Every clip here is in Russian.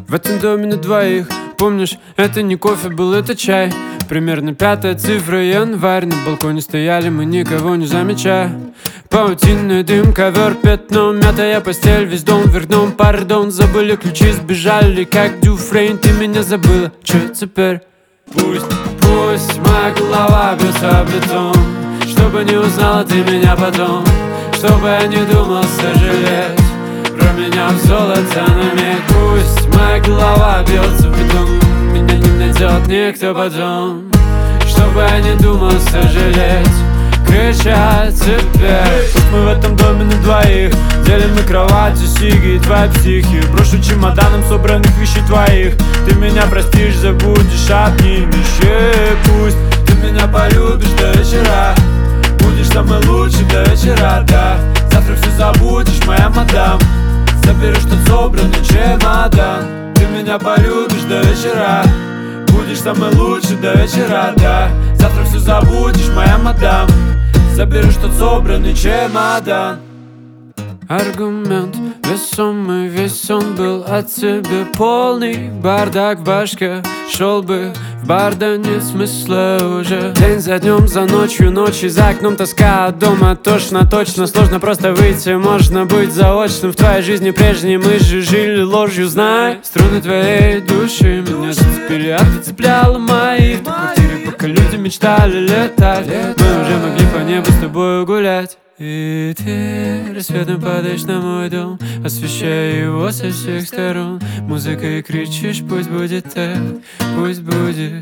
В этом доме на двоих. Помнишь, это не кофе был, это чай. Примерно 5-я цифра, январь. На балконе стояли мы, никого не замечая. Паутинный дым, ковер, пятно, мятая постель, весь дом вверх дном, пардон. Забыли ключи, сбежали, как Дюфрейн. Ты меня забыла, чё теперь? Пусть моя голова бьется в бетон, чтобы не узнала ты меня потом, чтобы я не думал сожалеть про меня в золото на миг. Пусть моя голова бьется в бетон, меня не найдет никто потом, чтобы я не думал сожалеть, кричать теперь. Пусть мы в этом доме на двоих делим на кровати сиги и твои психи. Брошу чемоданом собранных вещей твоих. Ты меня простишь, забудешь, обнимешь. Пусть ты меня полюбишь до вечера, будешь самый лучший до вечера, да. Завтра все забудешь, моя мадам, заберешь тот собранный чемодан. Ты меня полюбишь до вечера, будешь самый лучший до вечера, да. Завтра все забудешь, моя мадам, заберешь тот собранный чемодан. Аргумент весомый, весь он был о тебе. Полный бардак в башке, шел бы в бар, да нет смысла уже. День за днем, за ночью, ночи за окном тоска, от дома тошно, точно сложно просто выйти. Можно быть заочным в твоей жизни прежней, мы же жили ложью, знай. Струны твоей души меня зацепили, а ты цепляла мои в квартире, пока люди мечтали летать. Мы уже могли по небу с тобой гулять. И ты рассветом падаешь на мой дом, освещая его со всех сторон музыкой, кричишь: пусть будет так, пусть будет,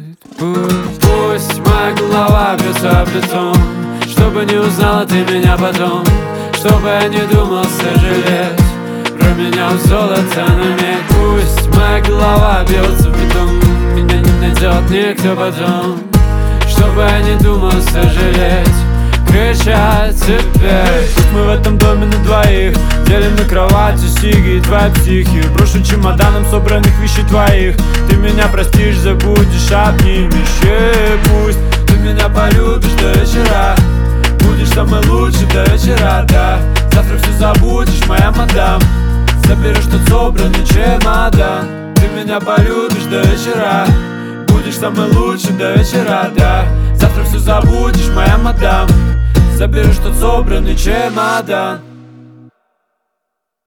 пусть моя голова бьется в бетон, чтобы не узнала ты меня потом, чтобы я не думал сожалеть про меня в золото на миг. Пусть моя голова бьется в бетон, меня не найдет никто потом, чтобы я не думал сожалеть, кричать теперь. Пусть мы в этом доме на двоих делим на кровати сиги и твои психи. Брошу чемоданом собранных вещей твоих. Ты меня простишь, забудешь, обнимешь. Пусть ты меня полюбишь до вечера, будешь самый лучший до вечера, да. Завтра все забудешь, моя мадам, заберешь тот собранный чемодан. Ты меня полюбишь до вечера, будешь самый лучший до вечера, да. Завтра все забудешь, моя мадам, заберешь тот собранный чемодан.